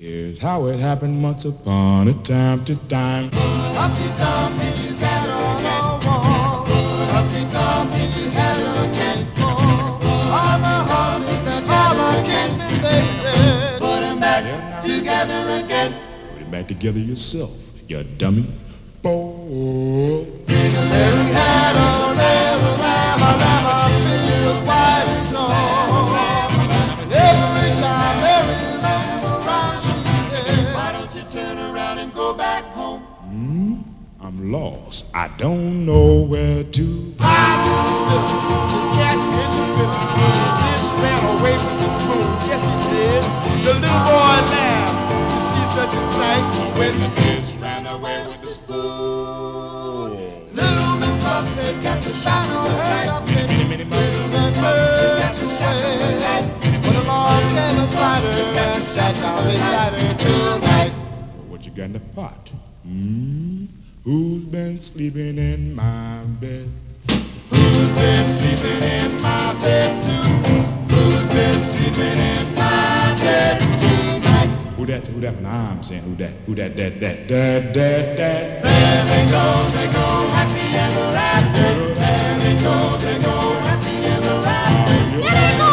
Here's how it happened once upon a time to time. Humpty Dumpty sat on a wall. Humpty Dumpty had a cake all. All the horses and all the cavemen, they said, put them back together again. Put it back together yourself, you dummy. Oh. Little had a little lamb, feet was white as snow. And every time Mary looked around, she said, why don't you turn around and go back home? I'm lost. I don't know where to. I the cat in the middle. Just ran away from the spoon. Yes, he did. The little boy laughed to see such a sight when the fish ran away with the spoon. Little Miss Muffet got the shine on her up in the bird got the shine on her. When along came a spider and sat down beside her tonight. What you got in the pot? Who's been sleeping in my bed? Who's been sleeping in my bed too? Who's been sleeping in my bed tonight? Who that? When I'm saying who that? Who that? That. There they go, happy ever after. There they go, happy ever after.